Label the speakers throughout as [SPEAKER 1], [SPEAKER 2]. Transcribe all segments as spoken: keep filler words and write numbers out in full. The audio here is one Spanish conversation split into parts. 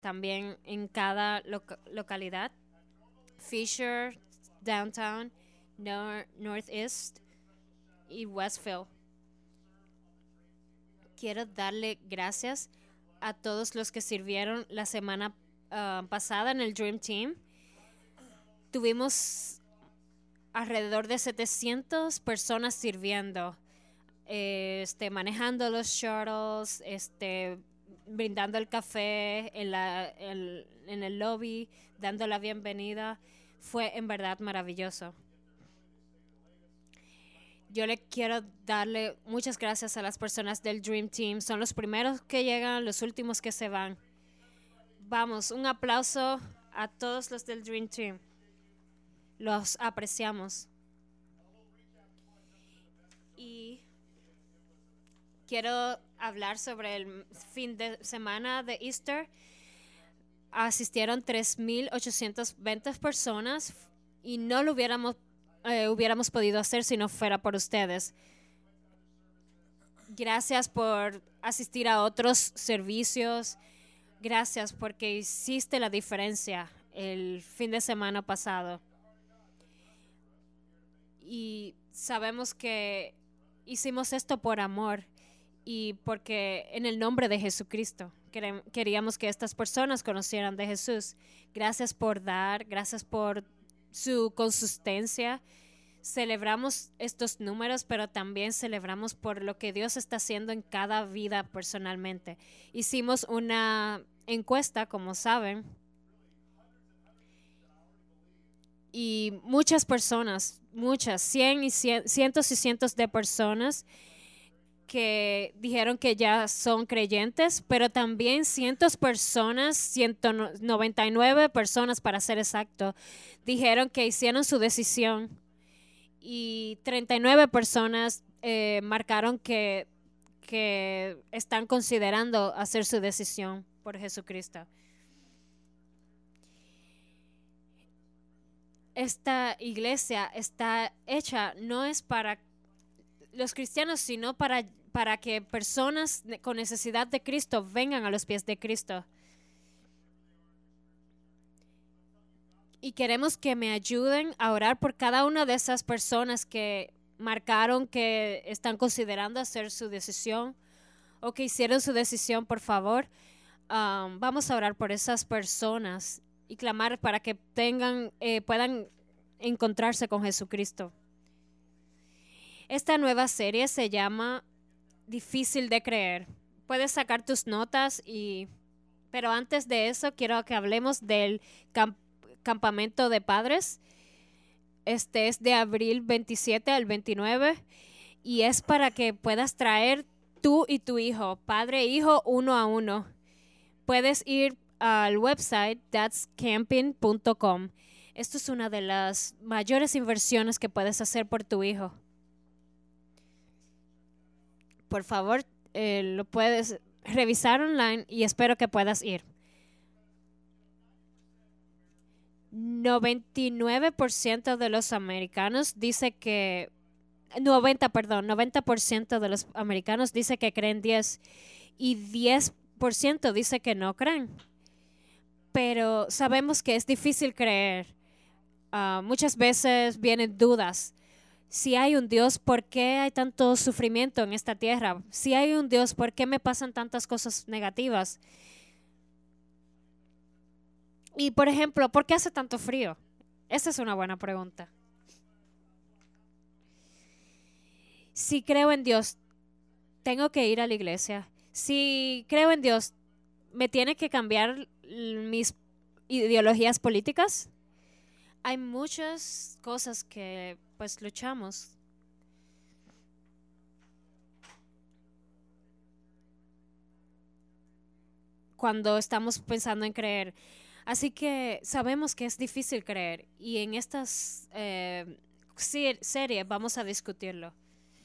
[SPEAKER 1] también en cada loca- localidad. Fisher, Downtown, Nor- Northeast y Westfield. Quiero darle gracias a todos los que sirvieron la semana uh, pasada en el Dream Team. Tuvimos alrededor de setecientas personas sirviendo, eh, este, manejando los shuttles, este, brindando el café en, la, el, en el lobby, dando la bienvenida. Fue en verdad maravilloso. Yo le quiero darle muchas gracias a las personas del Dream Team. Son los primeros que llegan, los últimos que se van. Vamos, un aplauso a todos los del Dream Team. Los apreciamos. Y quiero hablar sobre el fin de semana de Easter. Asistieron tres mil ochocientas veinte personas y no lo hubiéramos, eh, hubiéramos podido hacer si no fuera por ustedes. Gracias por asistir a otros servicios. Gracias porque hiciste la diferencia el fin de semana pasado. Y sabemos que hicimos esto por amor y porque en el nombre de Jesucristo queríamos que estas personas conocieran de Jesús. Gracias por dar, gracias por su consistencia. Celebramos estos números, pero también celebramos por lo que Dios está haciendo en cada vida personalmente. Hicimos una encuesta, como saben, y muchas personas, muchas, cien y cien, cientos y cientos de personas que dijeron que ya son creyentes, pero también cientos personas, ciento noventa y nueve personas para ser exacto, dijeron que hicieron su decisión y treinta y nueve personas eh, marcaron que, que están considerando hacer su decisión por Jesucristo. Esta iglesia está hecha, no es para los cristianos, sino para, para que personas con necesidad de Cristo vengan a los pies de Cristo. Y queremos que me ayuden a orar por cada una de esas personas que marcaron que están considerando hacer su decisión o que hicieron su decisión, por favor. Um, vamos a orar por esas personas y clamar para que tengan, eh, puedan encontrarse con Jesucristo. Esta nueva serie se llama Difícil de creer. Puedes sacar tus notas, y, pero antes de eso quiero que hablemos del camp- campamento de padres. Este es de abril veintisiete al veintinueve y es para que puedas traer tú y tu hijo, padre e hijo, uno a uno. Puedes ir al website that's camping punto com. Esto es una de las mayores inversiones que puedes hacer por tu hijo. Por favor, eh, lo puedes revisar online y espero que puedas ir. noventa y nueve por ciento de los americanos dice que noventa, perdón, noventa por ciento de los americanos dice que creen Dios y diez por ciento dice que no creen. Pero sabemos que es difícil creer. Uh, muchas veces vienen dudas. Si hay un Dios, ¿por qué hay tanto sufrimiento en esta tierra? Si hay un Dios, ¿por qué me pasan tantas cosas negativas? Y, por ejemplo, ¿por qué hace tanto frío? Esa es una buena pregunta. Si creo en Dios, tengo que ir a la iglesia. Si creo en Dios, ¿me tiene que cambiar mis ideologías políticas? Hay muchas cosas que pues luchamos. Cuando estamos pensando en creer. Así que sabemos que es difícil creer y en estas eh, series vamos a discutirlo.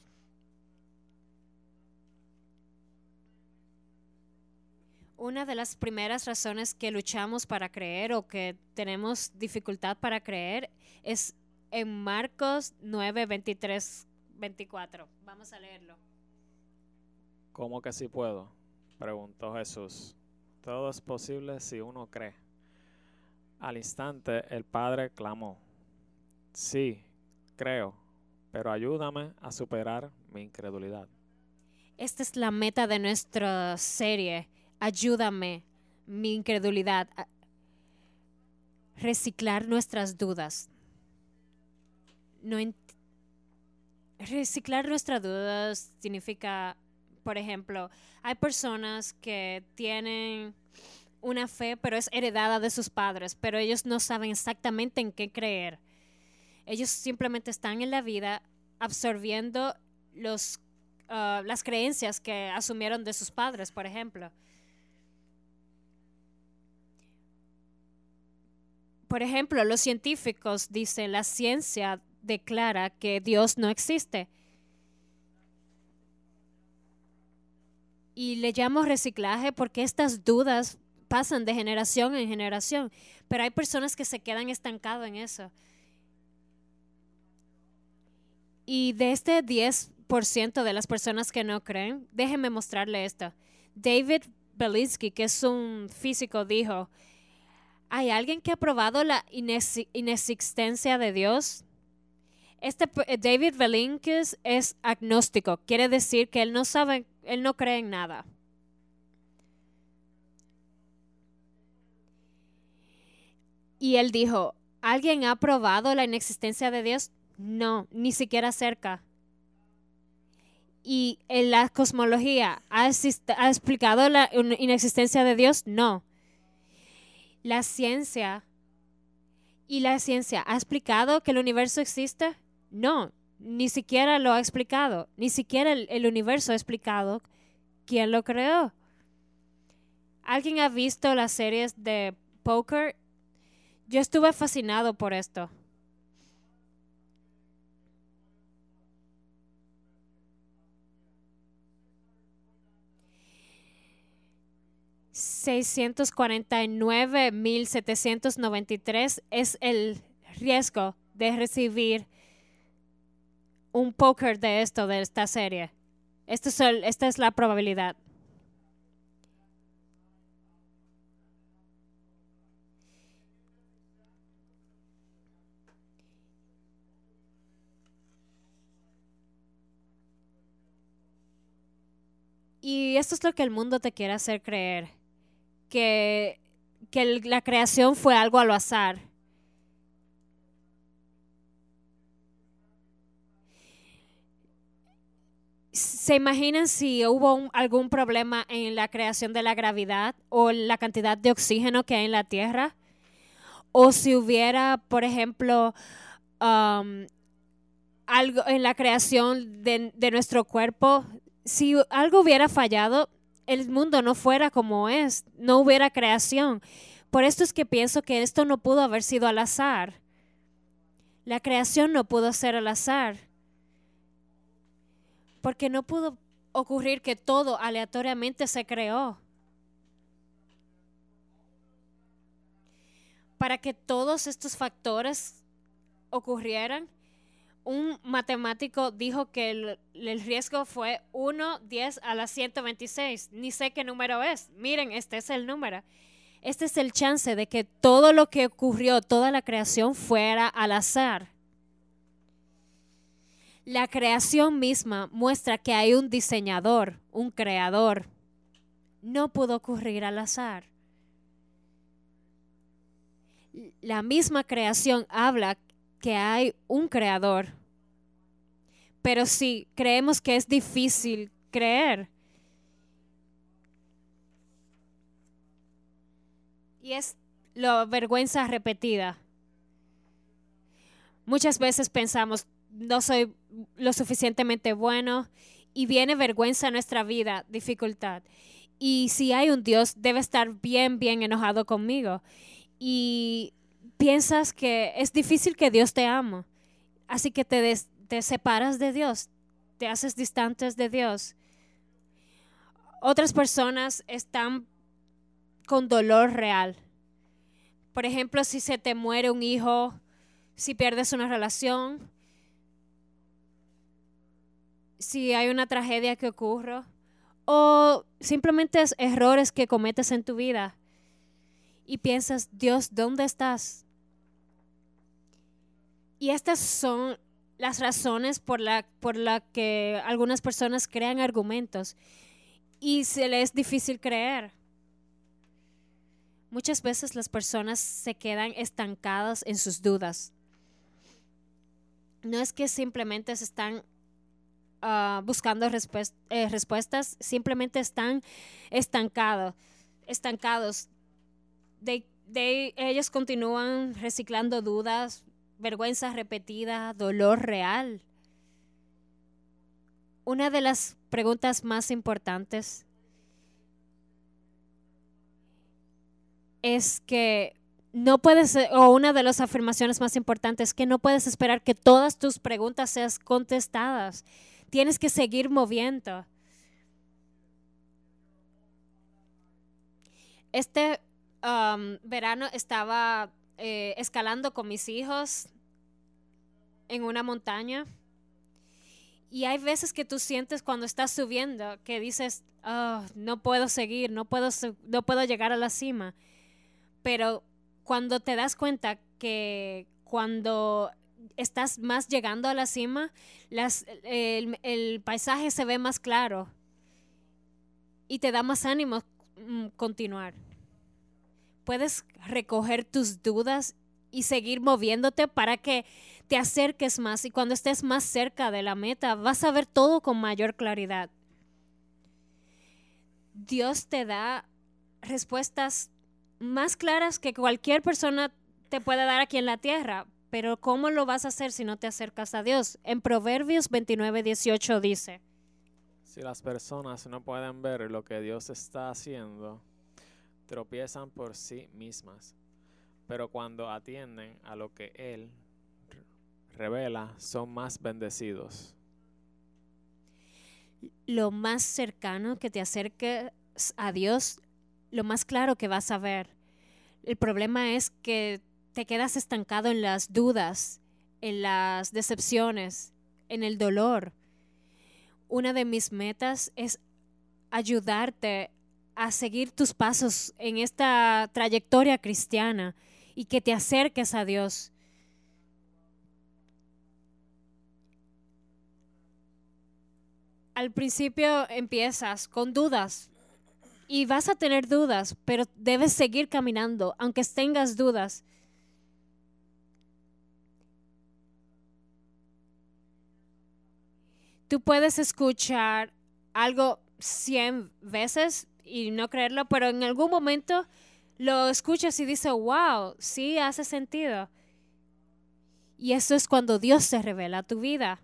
[SPEAKER 1] Una de las primeras razones que luchamos para creer o que tenemos dificultad para creer es en Marcos nueve, veintitrés, veinticuatro. Vamos a leerlo.
[SPEAKER 2] ¿Cómo que sí puedo?, preguntó Jesús. Todo es posible si uno cree. Al instante el padre clamó: sí, creo, pero ayúdame a superar mi incredulidad.
[SPEAKER 1] Esta es la meta de nuestra serie. Ayúdame, mi incredulidad. A reciclar nuestras dudas. No ent- reciclar nuestras dudas significa, por ejemplo, hay personas que tienen una fe, pero es heredada de sus padres, pero ellos no saben exactamente en qué creer. Ellos simplemente están en la vida absorbiendo los, uh, las creencias que asumieron de sus padres, por ejemplo. Por ejemplo, los científicos dicen, la ciencia declara que Dios no existe. Y le llamo reciclaje porque estas dudas pasan de generación en generación, pero hay personas que se quedan estancados en eso. Y de este diez por ciento de las personas que no creen, déjenme mostrarle esto. David Belinsky, que es un físico, dijo, ¿hay alguien que ha probado la inex- inexistencia de Dios? Este David Belinsky es agnóstico, quiere decir que él no sabe, él no cree en nada. Y él dijo, ¿alguien ha probado la inexistencia de Dios? No, ni siquiera cerca. ¿Y en la cosmología ha, ha explicado la inexistencia de Dios? No. La ciencia y la ciencia ha explicado que el universo existe? No, ni siquiera lo ha explicado. Ni siquiera el, el universo ha explicado quién lo creó. ¿Alguien ha visto las series de póker? Yo estuve fascinado por esto. seiscientos cuarenta y nueve mil setecientos noventa y tres es el riesgo de recibir un póker de esto, de esta serie. Esto es el, esta es la probabilidad. Y esto es lo que el mundo te quiere hacer creer, que, que el, la creación fue algo al azar. ¿Se imaginan si hubo un, algún problema en la creación de la gravedad o la cantidad de oxígeno que hay en la Tierra? O si hubiera, por ejemplo, um, algo en la creación de, de nuestro cuerpo, si algo hubiera fallado, el mundo no fuera como es, no hubiera creación. Por esto es que pienso que esto no pudo haber sido al azar. La creación no pudo ser al azar. Porque no pudo ocurrir que todo aleatoriamente se creó. Para que todos estos factores ocurrieran, un matemático dijo que el, el riesgo fue uno diez a la ciento veintiséis. Ni sé qué número es. Miren, este es el número. Este es el chance de que todo lo que ocurrió, toda la creación fuera al azar. La creación misma muestra que hay un diseñador, un creador. No pudo ocurrir al azar. La misma creación habla que hay un creador. Pero si creemos que es difícil creer, y es la vergüenza repetida. Muchas veces pensamos, no soy lo suficientemente bueno, y viene vergüenza a nuestra vida, dificultad. Y si hay un Dios, debe estar bien, bien enojado conmigo. Y piensas que es difícil que Dios te ama, así que te, des, te separas de Dios, te haces distantes de Dios. Otras personas están con dolor real. Por ejemplo, si se te muere un hijo, si pierdes una relación, si hay una tragedia que ocurre, o simplemente es errores que cometes en tu vida y piensas, Dios, ¿dónde estás? Y estas son las razones por la, por la que algunas personas crean argumentos y se les es difícil creer. Muchas veces las personas se quedan estancadas en sus dudas. No es que simplemente se están uh, buscando respu- eh, respuestas, simplemente están estancados. estancados. De, de, ellos continúan reciclando dudas, vergüenza repetida, dolor real. Una de las preguntas más importantes es que no puedes, o una de las afirmaciones más importantes, que no puedes esperar que todas tus preguntas sean contestadas. Tienes que seguir moviendo. Este um, verano estaba eh, escalando con mis hijos en una montaña. Y hay veces que tú sientes cuando estás subiendo que dices, oh, no puedo seguir, no puedo, no puedo llegar a la cima. Pero cuando te das cuenta que cuando estás más llegando a la cima, las, el, el paisaje se ve más claro y te da más ánimo mm, continuar. Puedes recoger tus dudas y seguir moviéndote para que te acerques más, y cuando estés más cerca de la meta vas a ver todo con mayor claridad. Dios te da respuestas más claras que cualquier persona te puede dar aquí en la tierra, pero ¿cómo lo vas a hacer si no te acercas a Dios? En Proverbios veintinueve dieciocho dice:
[SPEAKER 2] Si las personas no pueden ver lo que Dios está haciendo, tropiezan por sí mismas, pero cuando atienden a lo que Él revela, son más bendecidos.
[SPEAKER 1] Lo más cercano que te acerques a Dios, lo más claro que vas a ver. El problema es que te quedas estancado en las dudas, en las decepciones, en el dolor. Una de mis metas es ayudarte a seguir tus pasos en esta trayectoria cristiana y que te acerques a Dios. Al principio empiezas con dudas y vas a tener dudas, pero debes seguir caminando, aunque tengas dudas. Tú puedes escuchar algo cien veces y no creerlo, pero en algún momento lo escuchas y dices, wow, sí hace sentido. Y eso es cuando Dios se revela a tu vida.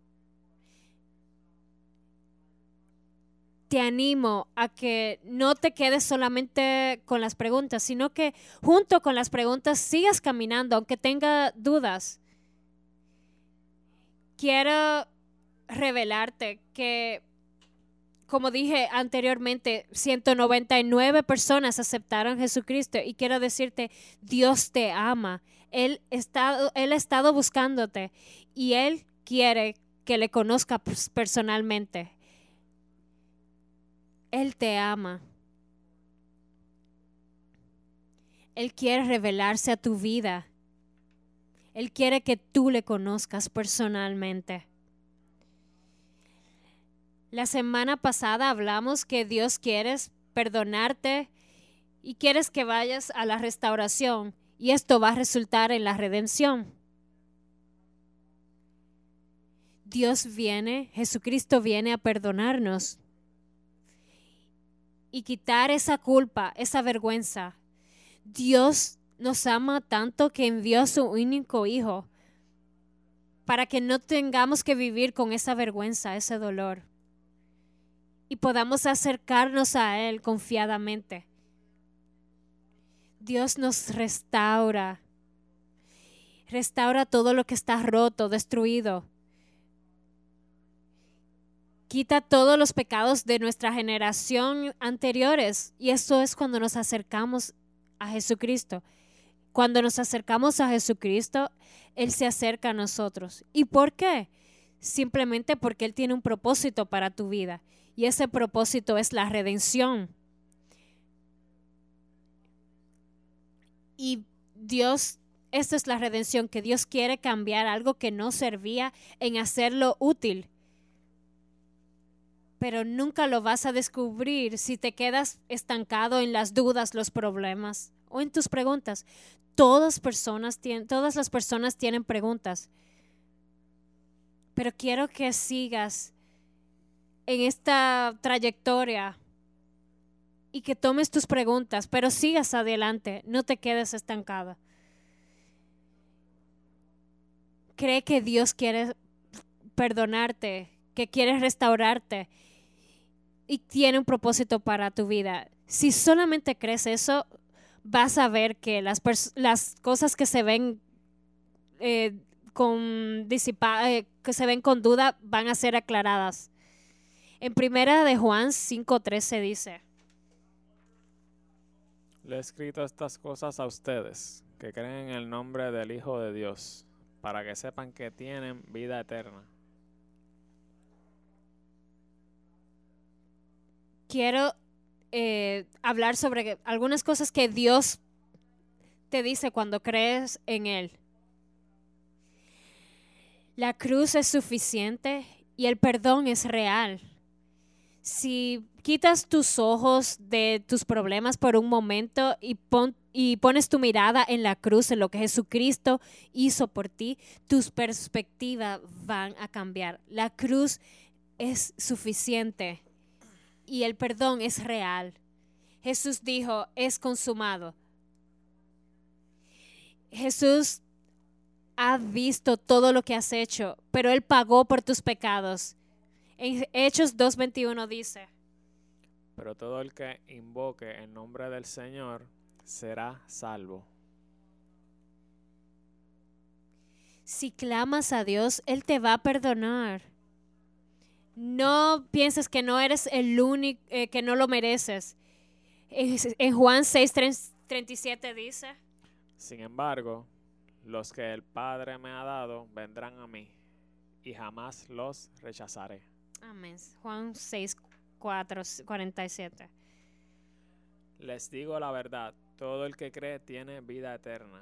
[SPEAKER 1] Te animo a que no te quedes solamente con las preguntas, sino que junto con las preguntas sigas caminando, aunque tenga dudas. Quiero revelarte que, como dije anteriormente, ciento noventa y nueve personas aceptaron a Jesucristo, y quiero decirte, Dios te ama. Él, está, él ha estado buscándote y Él quiere que le conozcas personalmente. Él te ama. Él quiere revelarse a tu vida. Él quiere que tú le conozcas personalmente. La semana pasada hablamos que Dios quiere perdonarte y quieres que vayas a la restauración, y esto va a resultar en la redención. Dios viene, Jesucristo viene a perdonarnos y quitar esa culpa, esa vergüenza. Dios nos ama tanto que envió a su único hijo para que no tengamos que vivir con esa vergüenza, ese dolor, y podamos acercarnos a Él confiadamente. Dios nos restaura, restaura todo lo que está roto, destruido. Quita todos los pecados de nuestra generación anteriores, y eso es cuando nos acercamos a Jesucristo. Cuando nos acercamos a Jesucristo, Él se acerca a nosotros. ¿Y por qué? Simplemente porque Él tiene un propósito para tu vida, Y ese propósito es la redención. Y Dios, esta es la redención, que Dios quiere cambiar algo que no servía en hacerlo útil. Pero nunca lo vas a descubrir si te quedas estancado en las dudas, los problemas o en tus preguntas. Todas, personas tienen, todas las personas tienen preguntas. Pero quiero que sigas en esta trayectoria y que tomes tus preguntas, pero sigas adelante, no te quedes estancada. Cree que Dios quiere perdonarte, que quiere restaurarte y tiene un propósito para tu vida. Si solamente crees eso, vas a ver que las, las cosas que se ven eh, con disipa eh, que se ven con duda van a ser aclaradas. En primera de Juan cinco trece dice:
[SPEAKER 2] Le he escrito estas cosas a ustedes, que creen en el nombre del Hijo de Dios, para que sepan que tienen vida eterna.
[SPEAKER 1] Quiero eh, hablar sobre algunas cosas que Dios te dice cuando crees en Él. La cruz es suficiente y el perdón es real. Si quitas tus ojos de tus problemas por un momento y, pon, y pones tu mirada en la cruz, en lo que Jesucristo hizo por ti, tus perspectivas van a cambiar. La cruz es suficiente y el perdón es real. Jesús dijo, es consumado. Jesús ha visto todo lo que has hecho, pero Él pagó por tus pecados. En Hechos dos veintiuno dice:
[SPEAKER 2] Pero todo el que invoque el nombre del Señor será salvo.
[SPEAKER 1] Si clamas a Dios, Él te va a perdonar. No pienses que no eres el único, eh, que no lo mereces. En, en Juan seis treinta y siete dice:
[SPEAKER 2] Sin embargo, los que el Padre me ha dado vendrán a mí, y jamás los rechazaré.
[SPEAKER 1] Amén. Juan seis cuarenta y siete.
[SPEAKER 2] Les digo la verdad, todo el que cree tiene vida eterna.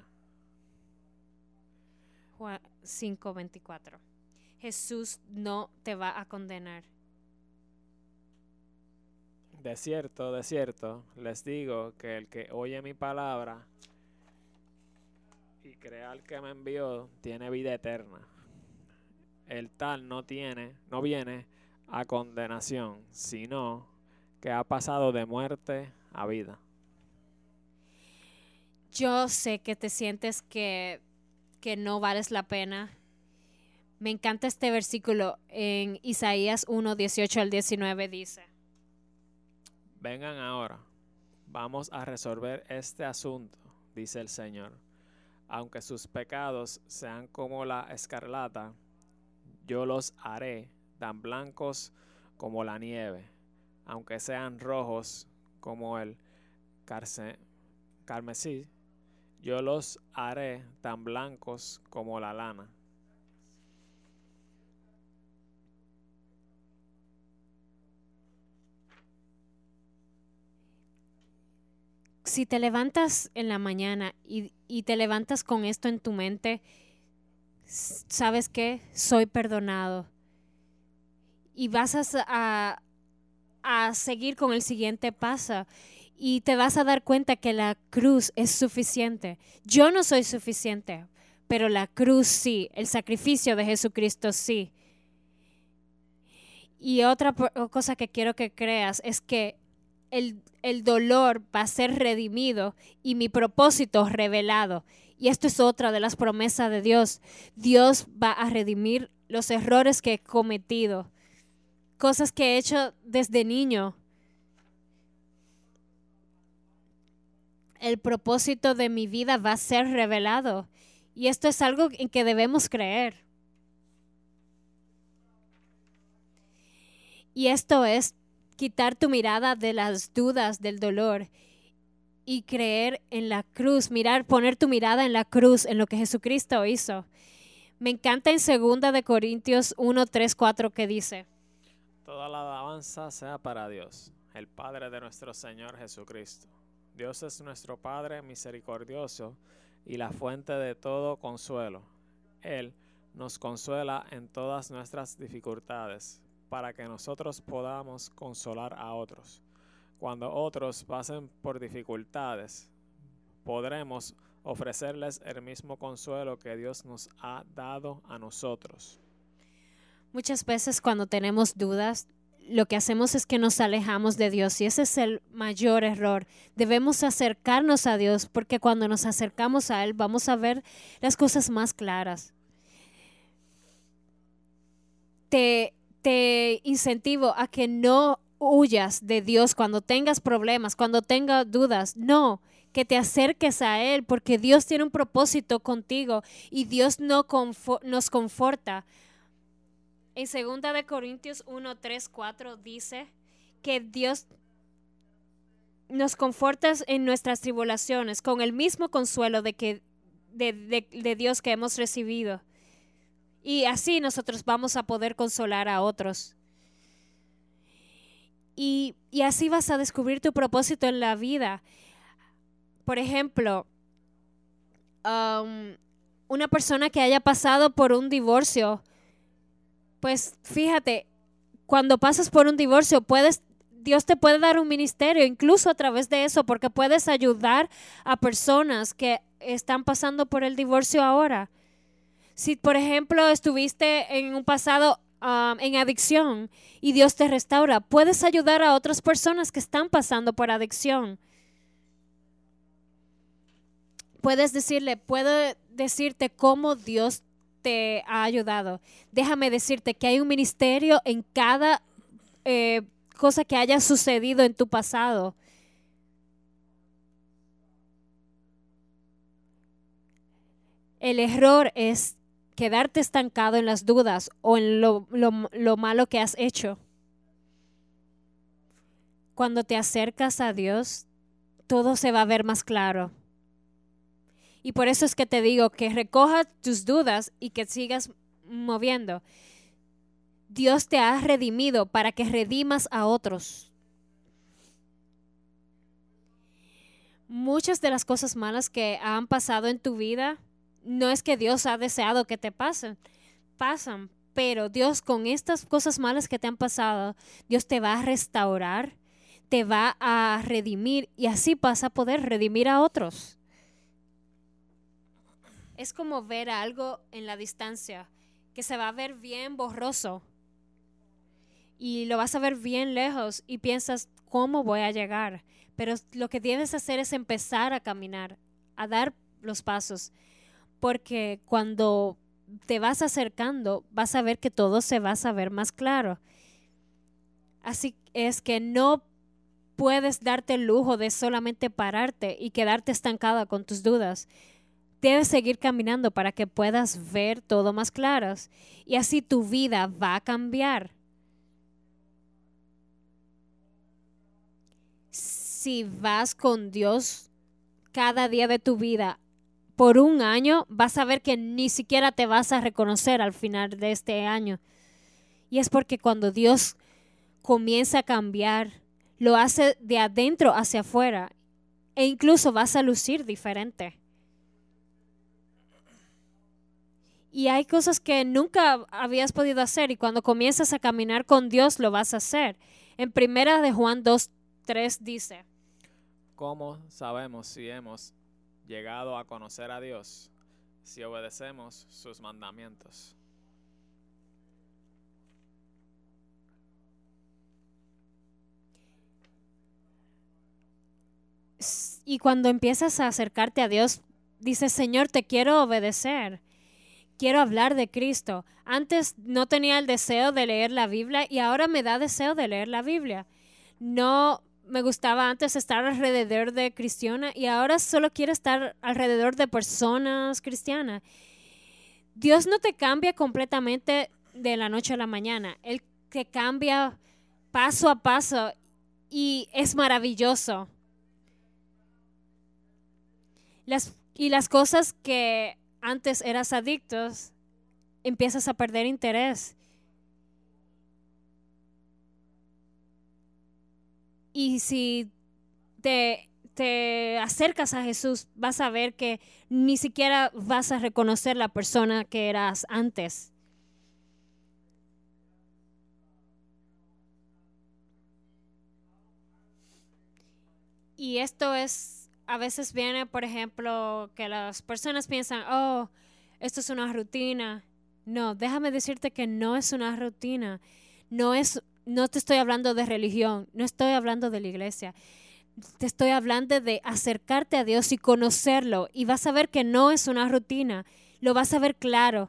[SPEAKER 1] Juan cinco veinticuatro. Jesús no te va a condenar.
[SPEAKER 2] De cierto, de cierto, les digo que el que oye mi palabra y cree al que me envió tiene vida eterna. El tal no tiene, no viene a condenación, sino que ha pasado de muerte a vida.
[SPEAKER 1] Yo sé que te sientes que, que no vales la pena. Me encanta este versículo en Isaías uno, dieciocho al diecinueve dice:
[SPEAKER 2] Vengan ahora, vamos a resolver este asunto, dice el Señor. Aunque sus pecados sean como la escarlata, yo los haré tan blancos como la nieve, aunque sean rojos como el carce, carmesí, yo los haré tan blancos como la lana.
[SPEAKER 1] Si te levantas en la mañana y, y te levantas con esto en tu mente, ¿sabes qué? Soy perdonado. Y vas a, a, a seguir con el siguiente paso y te vas a dar cuenta que la cruz es suficiente. Yo no soy suficiente, pero la cruz sí, el sacrificio de Jesucristo sí. Y otra cosa que quiero que creas es que el, el dolor va a ser redimido y mi propósito revelado. Y esto es otra de las promesas de Dios. Dios va a redimir los errores que he cometido, cosas que he hecho desde niño. El propósito de mi vida va a ser revelado. Y esto es algo en que debemos creer. Y esto es quitar tu mirada de las dudas, del dolor, y creer en la cruz, mirar, poner tu mirada en la cruz, en lo que Jesucristo hizo. Me encanta en segunda de Corintios uno, tres, cuatro que dice:
[SPEAKER 2] Toda la alabanza sea para Dios, el Padre de nuestro Señor Jesucristo. Dios es nuestro Padre misericordioso y la fuente de todo consuelo. Él nos consuela en todas nuestras dificultades, para que nosotros podamos consolar a otros. Cuando otros pasen por dificultades, podremos ofrecerles el mismo consuelo que Dios nos ha dado a nosotros.
[SPEAKER 1] Muchas veces cuando tenemos dudas, lo que hacemos es que nos alejamos de Dios y ese es el mayor error. Debemos acercarnos a Dios porque cuando nos acercamos a Él vamos a ver las cosas más claras. Te, te incentivo a que no huyas de Dios cuando tengas problemas, cuando tengas dudas. No, que te acerques a Él porque Dios tiene un propósito contigo y Dios no confo- nos conforta. En segunda de Corintios uno, tres, cuatro dice que Dios nos conforta en nuestras tribulaciones con el mismo consuelo de, que, de, de, de Dios que hemos recibido. Y así nosotros vamos a poder consolar a otros. Y, y así vas a descubrir tu propósito en la vida. Por ejemplo, um, una persona que haya pasado por un divorcio, pues fíjate, cuando pasas por un divorcio, puedes, Dios te puede dar un ministerio, incluso a través de eso, porque puedes ayudar a personas que están pasando por el divorcio ahora. Si, por ejemplo, estuviste en un pasado um, en adicción y Dios te restaura, puedes ayudar a otras personas que están pasando por adicción. Puedes decirle, puedo decirte cómo Dios te ha ayudado. Déjame decirte que hay un ministerio en cada eh, cosa que haya sucedido en tu pasado. El error es quedarte estancado en las dudas o en lo, lo, lo malo que has hecho. Cuando te acercas a Dios, todo se va a ver más claro. Y por eso es que te digo que recoja tus dudas y que sigas moviendo. Dios te ha redimido para que redimas a otros. Muchas de las cosas malas que han pasado en tu vida, no es que Dios ha deseado que te pasen, pasan, pero Dios con estas cosas malas que te han pasado, Dios te va a restaurar, te va a redimir y así vas a poder redimir a otros. Es como ver algo en la distancia que se va a ver bien borroso y lo vas a ver bien lejos y piensas, ¿cómo voy a llegar? Pero lo que debes hacer es empezar a caminar, a dar los pasos, porque cuando te vas acercando vas a ver que todo se va a saber más claro. Así es que no puedes darte el lujo de solamente pararte y quedarte estancada con tus dudas. Debes seguir caminando para que puedas ver todo más claro y así tu vida va a cambiar. Si vas con Dios cada día de tu vida por un año, vas a ver que ni siquiera te vas a reconocer al final de este año. Y es porque cuando Dios comienza a cambiar, lo hace de adentro hacia afuera e incluso vas a lucir diferente. Y hay cosas que nunca habías podido hacer y cuando comienzas a caminar con Dios lo vas a hacer. En primera de Juan dos, tres dice:
[SPEAKER 2] ¿Cómo sabemos si hemos llegado a conocer a Dios? Si obedecemos sus mandamientos.
[SPEAKER 1] Y cuando empiezas a acercarte a Dios, dices, Señor, te quiero obedecer. Quiero hablar de Cristo. Antes no tenía el deseo de leer la Biblia y ahora me da deseo de leer la Biblia. No me gustaba antes estar alrededor de cristianas y ahora solo quiero estar alrededor de personas cristianas. Dios no te cambia completamente de la noche a la mañana. Él te cambia paso a paso y es maravilloso. Las, y las cosas que antes eras adictos, empiezas a perder interés. Y si te, te acercas a Jesús, vas a ver que ni siquiera vas a reconocer la persona que eras antes. Y esto es, a veces viene, por ejemplo, que las personas piensan, oh, esto es una rutina. No, déjame decirte que no es una rutina. No es, no te estoy hablando de religión, no estoy hablando de la iglesia. Te estoy hablando de acercarte a Dios y conocerlo. Y vas a ver que no es una rutina. Lo vas a ver claro.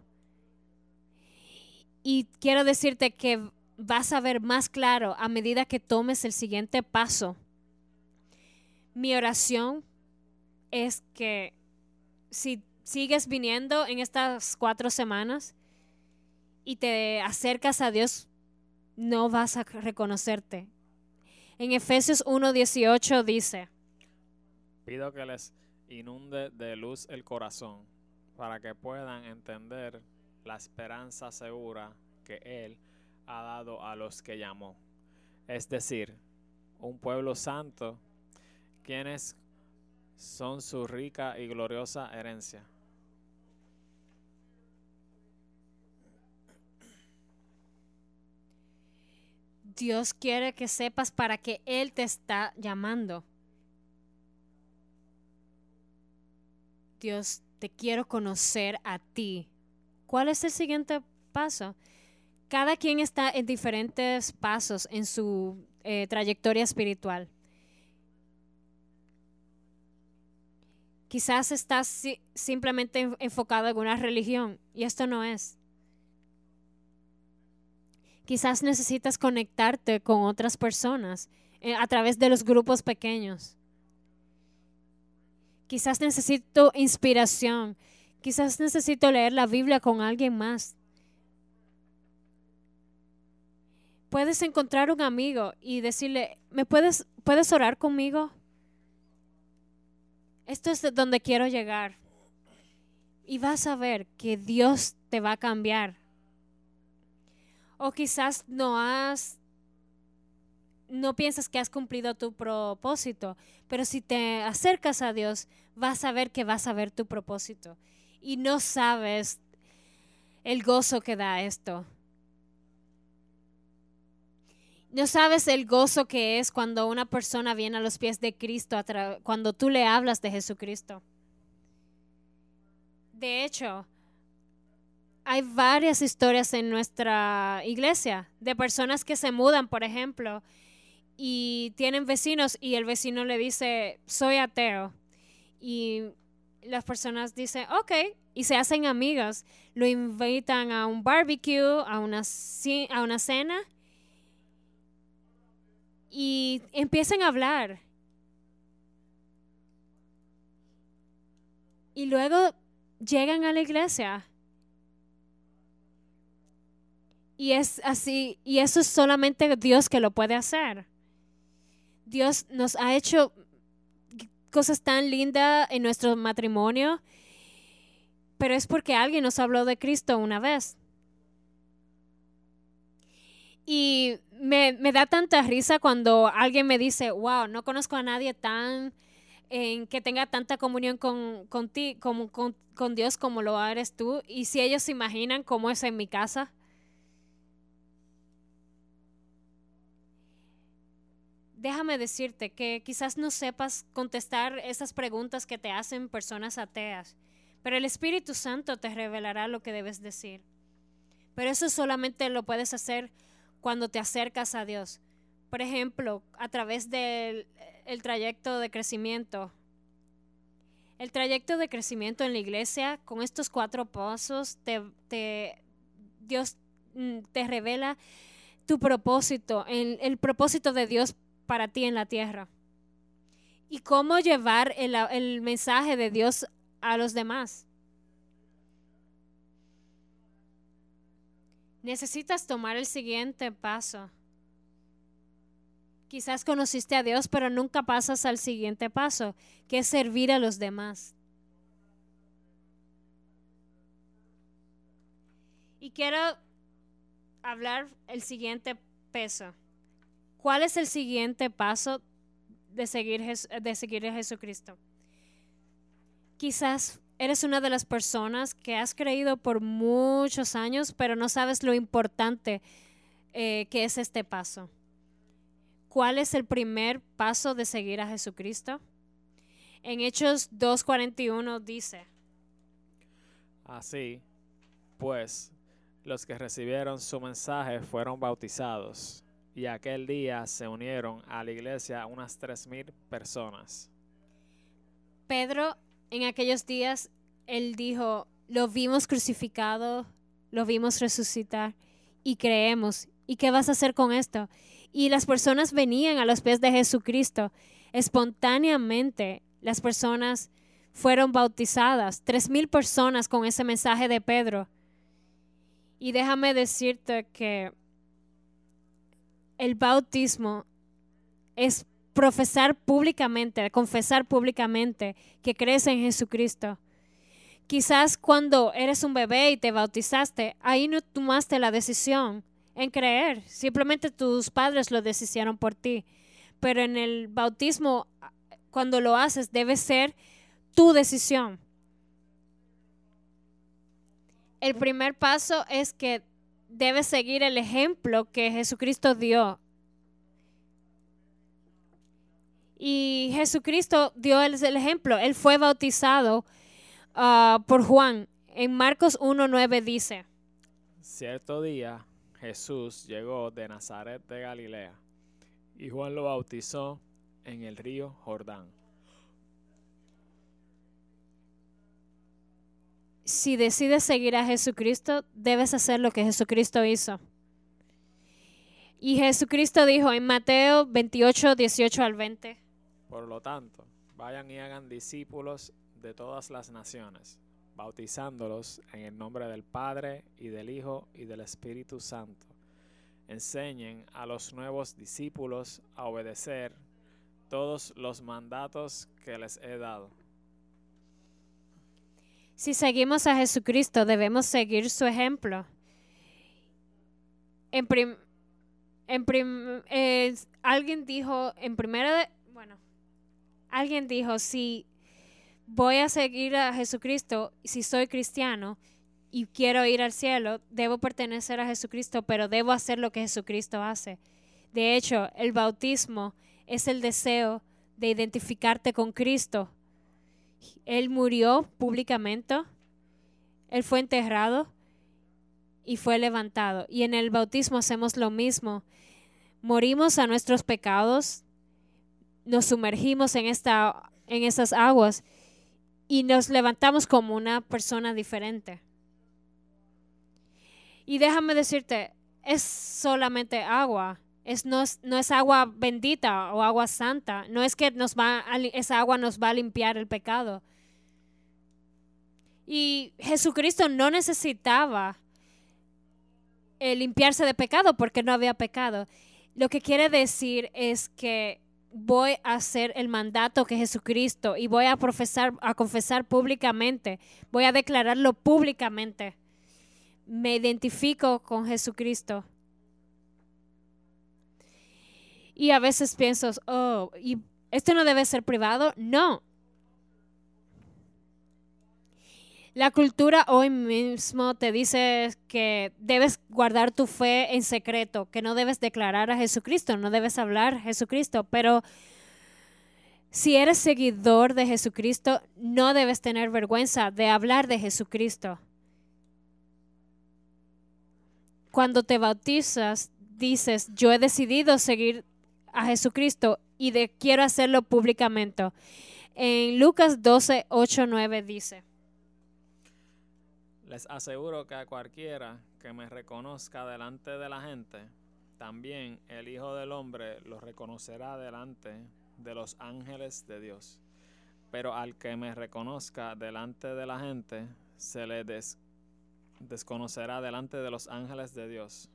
[SPEAKER 1] Y quiero decirte que vas a ver más claro a medida que tomes el siguiente paso. Mi oración es que si sigues viniendo en estas cuatro semanas y te acercas a Dios, no vas a reconocerte. En Efesios uno dieciocho dice:
[SPEAKER 2] Pido que les inunde de luz el corazón, para que puedan entender la esperanza segura que Él ha dado a los que llamó, es decir, un pueblo santo, quienes son su rica y gloriosa herencia.
[SPEAKER 1] Dios quiere que sepas para que Él te está llamando. Dios, te quiero conocer a ti. ¿Cuál es el siguiente paso? Cada quien está en diferentes pasos en su eh, trayectoria espiritual. Quizás estás si, simplemente enfocado en una religión y esto no es. Quizás necesitas conectarte con otras personas eh, a través de los grupos pequeños. Quizás necesito inspiración. Quizás necesito leer la Biblia con alguien más. Puedes encontrar un amigo y decirle, ¿me puedes, puedes orar conmigo? Esto es donde quiero llegar. Y vas a ver que Dios te va a cambiar. O quizás no has, no piensas que has cumplido tu propósito, pero si te acercas a Dios, vas a ver que vas a ver tu propósito. Y no sabes el gozo que da esto. No sabes el gozo que es cuando una persona viene a los pies de Cristo, cuando tú le hablas de Jesucristo. De hecho, hay varias historias en nuestra iglesia de personas que se mudan, por ejemplo, y tienen vecinos y el vecino le dice, soy ateo. Y las personas dicen, ok, y se hacen amigas. Lo invitan a un barbecue, a una, a una cena, y empiezan a hablar. Y luego llegan a la iglesia. Y es así, y eso es solamente Dios que lo puede hacer. Dios nos ha hecho cosas tan lindas en nuestro matrimonio, pero es porque alguien nos habló de Cristo una vez. Y me, me da tanta risa cuando alguien me dice, wow, no conozco a nadie tan en que tenga tanta comunión con, con, ti, con, con, con Dios como lo eres tú. Y si ellos se imaginan cómo es en mi casa. Déjame decirte que quizás no sepas contestar esas preguntas que te hacen personas ateas, pero el Espíritu Santo te revelará lo que debes decir. Pero eso solamente lo puedes hacer cuando te acercas a Dios. Por ejemplo, a través del el trayecto de crecimiento. El trayecto de crecimiento en la iglesia, con estos cuatro pasos, te, te, Dios te revela tu propósito, el, el propósito de Dios para ti en la tierra. Y cómo llevar el, el mensaje de Dios a los demás. Necesitas tomar el siguiente paso. Quizás conociste a Dios, pero nunca pasas al siguiente paso, que es servir a los demás. Y quiero hablar el siguiente peso. ¿Cuál es el siguiente paso de seguir, de seguir a Jesucristo? Quizás eres una de las personas que has creído por muchos años, pero no sabes lo importante eh, que es este paso. ¿Cuál es el primer paso de seguir a Jesucristo? En Hechos dos cuarenta y uno dice:
[SPEAKER 2] Así, pues, los que recibieron su mensaje fueron bautizados, y aquel día se unieron a la iglesia unas tres mil personas.
[SPEAKER 1] Pedro, en aquellos días, él dijo: lo vimos crucificado, lo vimos resucitar y creemos. ¿Y qué vas a hacer con esto? Y las personas venían a los pies de Jesucristo. Espontáneamente, las personas fueron bautizadas. Tres mil personas con ese mensaje de Pedro. Y déjame decirte que el bautismo es profesar públicamente, confesar públicamente que crees en Jesucristo. Quizás cuando eres un bebé y te bautizaste, ahí no tomaste la decisión en creer. Simplemente tus padres lo decidieron por ti. Pero en el bautismo, cuando lo haces, debe ser tu decisión. El primer paso es que debes seguir el ejemplo que Jesucristo dio. Y Jesucristo dio el, el ejemplo. Él fue bautizado uh, por Juan. En Marcos uno nueve dice:
[SPEAKER 2] Cierto día Jesús llegó de Nazaret de Galilea, y Juan lo bautizó en el río Jordán.
[SPEAKER 1] Si decides seguir a Jesucristo, debes hacer lo que Jesucristo hizo. Y Jesucristo dijo en Mateo veintiocho, dieciocho al veinte:
[SPEAKER 2] Por lo tanto, vayan y hagan discípulos de todas las naciones, bautizándolos en el nombre del Padre y del Hijo y del Espíritu Santo. Enseñen a los nuevos discípulos a obedecer todos los mandatos que les he dado.
[SPEAKER 1] Si seguimos a Jesucristo, debemos seguir su ejemplo. En prim, en prim, eh, alguien dijo, en primera, de, bueno, alguien dijo, si voy a seguir a Jesucristo, si soy cristiano y quiero ir al cielo, debo pertenecer a Jesucristo, pero debo hacer lo que Jesucristo hace. De hecho, el bautismo es el deseo de identificarte con Cristo. Él murió públicamente, Él fue enterrado y fue levantado. Y en el bautismo hacemos lo mismo. Morimos a nuestros pecados, nos sumergimos en, esta, en esas aguas y nos levantamos como una persona diferente. Y déjame decirte, es solamente agua. Es, no, es, no es agua bendita o agua santa. No es que nos va a, esa agua nos va a limpiar el pecado. Y Jesucristo no necesitaba eh, limpiarse de pecado porque no había pecado. Lo que quiere decir es que voy a hacer el mandato que Jesucristo y voy a profesar, a confesar públicamente. Voy a declararlo públicamente. Me identifico con Jesucristo. Y a veces pienso, oh, ¿y esto no debe ser privado? No. La cultura hoy mismo te dice que debes guardar tu fe en secreto, que no debes declarar a Jesucristo, no debes hablar a Jesucristo, pero si eres seguidor de Jesucristo, no debes tener vergüenza de hablar de Jesucristo. Cuando te bautizas, dices, yo he decidido seguir a Jesucristo y de, quiero hacerlo públicamente. En Lucas doce, ocho, nueve dice:
[SPEAKER 2] Les aseguro que a cualquiera que me reconozca delante de la gente, también el Hijo del Hombre lo reconocerá delante de los ángeles de Dios. Pero al que me reconozca delante de la gente, se le des- desconocerá delante de los ángeles de Dios.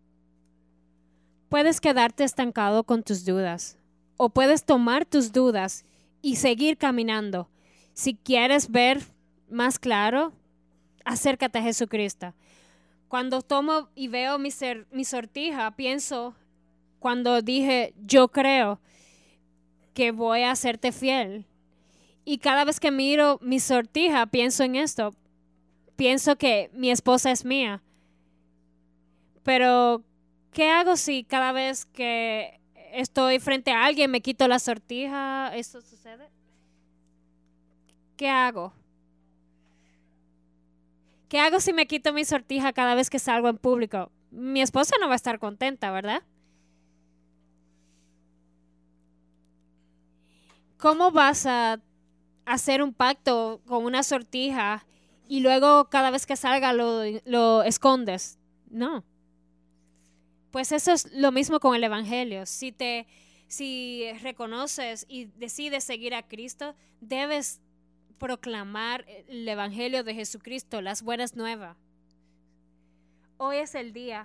[SPEAKER 1] Puedes quedarte estancado con tus dudas o puedes tomar tus dudas y seguir caminando. Si quieres ver más claro, acércate a Jesucristo. Cuando tomo y veo mi, ser, mi sortija, pienso cuando dije, yo creo que voy a hacerte fiel. Y cada vez que miro mi sortija, pienso en esto. Pienso que mi esposa es mía. Pero, ¿qué hago si cada vez que estoy frente a alguien me quito la sortija? ¿Eso sucede? ¿Qué hago? ¿Qué hago si me quito mi sortija cada vez que salgo en público? Mi esposa no va a estar contenta, ¿verdad? ¿Cómo vas a hacer un pacto con una sortija y luego cada vez que salga lo, lo escondes? No. Pues eso es lo mismo con el evangelio. Si te, si reconoces y decides seguir a Cristo, debes proclamar el evangelio de Jesucristo, las buenas nuevas. Hoy es el día.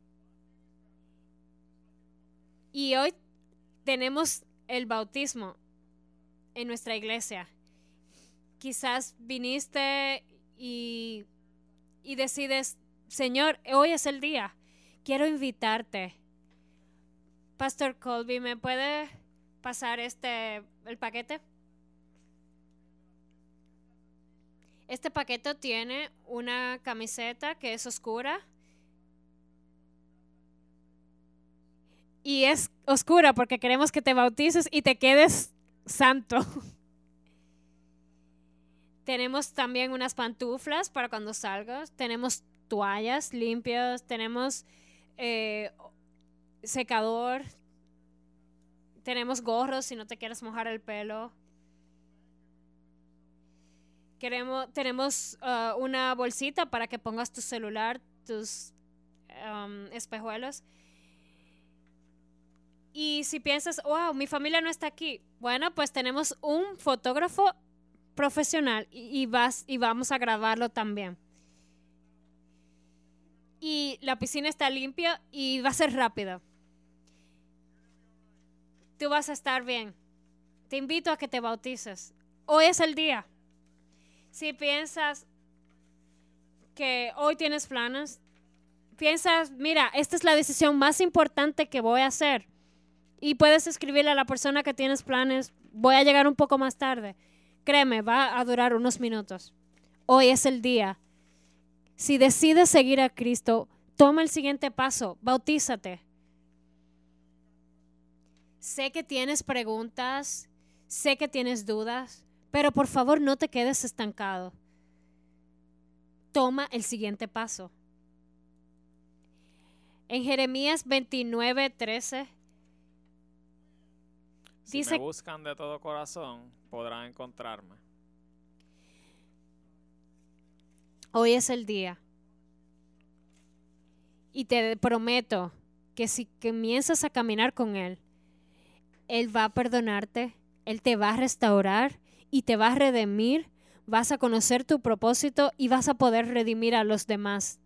[SPEAKER 1] Y hoy tenemos el bautismo en nuestra iglesia. Quizás viniste y, y decides, Señor, hoy es el día. Quiero invitarte. Pastor Colby, ¿me puede pasar este el paquete? Este paquete tiene una camiseta que es oscura. Y es oscura porque queremos que te bautices y te quedes santo. Tenemos también unas pantuflas para cuando salgas. Tenemos toallas limpias. Tenemos eh, secador. Tenemos gorros si no te quieres mojar el pelo. Queremos, tenemos uh, una bolsita para que pongas tu celular, tus um, espejuelos. Y si piensas, wow, mi familia no está aquí, bueno, pues tenemos un fotógrafo profesional y, y, vas, y vamos a grabarlo también. Y la piscina está limpia y va a ser rápido. Tú vas a estar bien. Te invito a que te bautices. Hoy es el día. Si piensas que hoy tienes planes, piensas, mira, esta es la decisión más importante que voy a hacer. Y puedes escribirle a la persona que tienes planes, voy a llegar un poco más tarde. Créeme, va a durar unos minutos. Hoy es el día. Si decides seguir a Cristo, toma el siguiente paso, bautízate. Sé que tienes preguntas, sé que tienes dudas, pero por favor no te quedes estancado. Toma el siguiente paso. En Jeremías veintinueve, trece
[SPEAKER 2] Si
[SPEAKER 1] dice,
[SPEAKER 2] me buscan de todo corazón, podrán encontrarme.
[SPEAKER 1] hoy es el día. Y te prometo que si comienzas a caminar con Él, Él va a perdonarte, Él te va a restaurar y te va a redimir. Vas a conocer tu propósito y vas a poder redimir a los demás.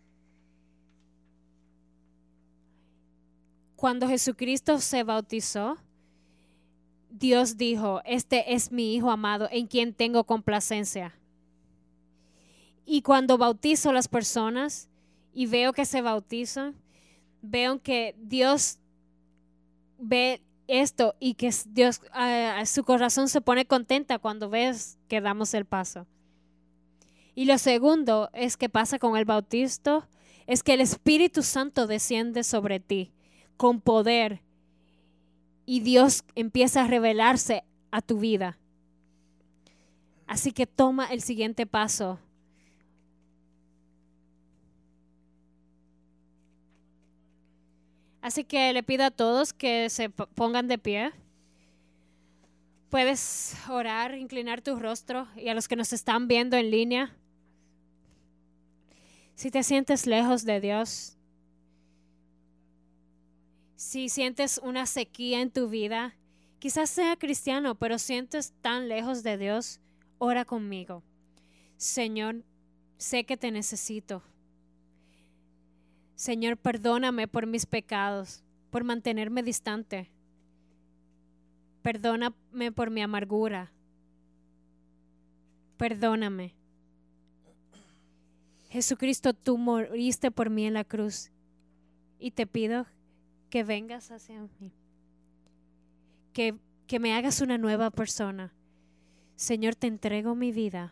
[SPEAKER 1] Cuando Jesucristo se bautizó, Dios dijo, este es mi Hijo amado en quien tengo complacencia. Y cuando bautizo a las personas y veo que se bautizan, veo que Dios ve esto y que Dios, uh, su corazón se pone contenta cuando ves que damos el paso. Y lo segundo es que pasa con el bautismo, es que el Espíritu Santo desciende sobre ti con poder. Y Dios empieza a revelarse a tu vida. Así que toma el siguiente paso. Así que le pido a todos que se pongan de pie. Puedes orar, inclinar tu rostro y a los que nos están viendo en línea. Si te sientes lejos de Dios, si sientes una sequía en tu vida, quizás sea cristiano, pero sientes tan lejos de Dios, ora conmigo. Señor, sé que te necesito. Señor, perdóname por mis pecados, por mantenerme distante. Perdóname por mi amargura. Perdóname. Jesucristo, tú moriste por mí en la cruz y te pido que vengas hacia mí, que, que me hagas una nueva persona. Señor, te entrego mi vida.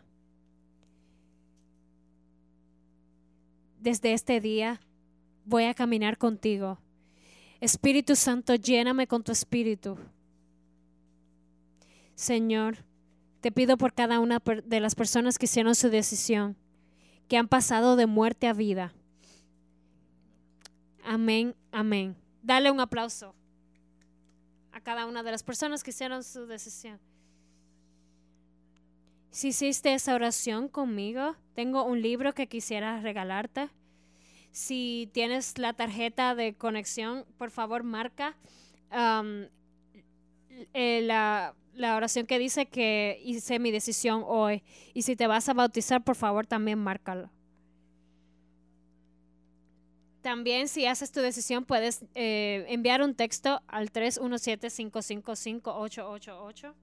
[SPEAKER 1] Desde este día voy a caminar contigo. Espíritu Santo, lléname con tu espíritu. Señor, te pido por cada una de las personas que hicieron su decisión, que han pasado de muerte a vida. Amén, amén. Dale un aplauso a cada una de las personas que hicieron su decisión. Si hiciste esa oración conmigo, tengo un libro que quisiera regalarte. Si tienes la tarjeta de conexión, por favor marca um, eh, la, la oración que dice que hice mi decisión hoy. Y si te vas a bautizar, por favor también márcalo. También si haces tu decisión puedes eh, enviar un texto al tres uno siete, cinco cinco cinco, ocho ocho ocho.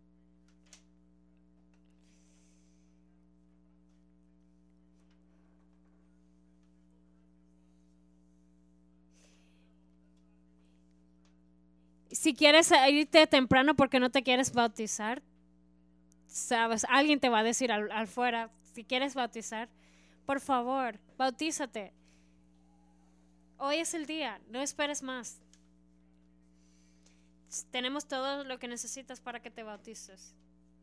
[SPEAKER 1] Si quieres irte temprano porque no te quieres bautizar, sabes, alguien te va a decir al, al fuera, si quieres bautizar, por favor, bautízate. Hoy es el día, no esperes más. Tenemos todo lo que necesitas para que te bautices.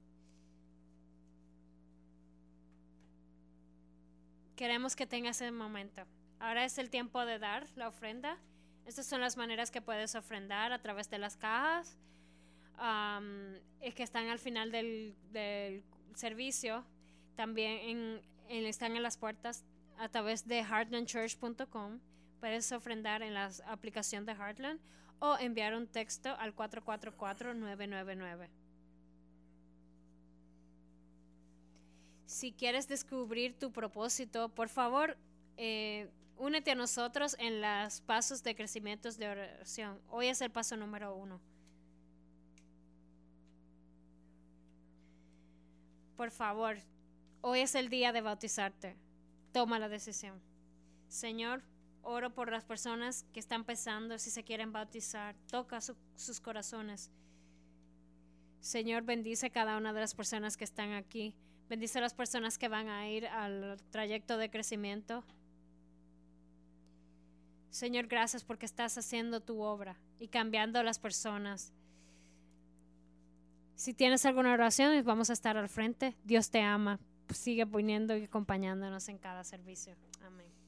[SPEAKER 1] Queremos que tengas ese momento. Ahora es el tiempo de dar la ofrenda. Estas son las maneras que puedes ofrendar a través de las cajas um, que están al final del, del servicio. También en, en, están en las puertas a través de heartland church punto com. Puedes ofrendar en la aplicación de Heartland o enviar un texto al cuatro cuatro cuatro, nueve nueve nueve. Si quieres descubrir tu propósito, por favor, eh, únete a nosotros en los pasos de crecimiento de oración. Hoy es el paso número uno. Por favor, hoy es el día de bautizarte. Toma la decisión. Señor, oro por las personas que están pensando si se quieren bautizar. Toca su, sus corazones. Señor, bendice cada una de las personas que están aquí. Bendice a las personas que van a ir al trayecto de crecimiento. Señor, gracias porque estás haciendo tu obra y cambiando a las personas. Si tienes alguna oración, vamos a estar al frente. Dios te ama. Sigue poniendo y acompañándonos en cada servicio. Amén.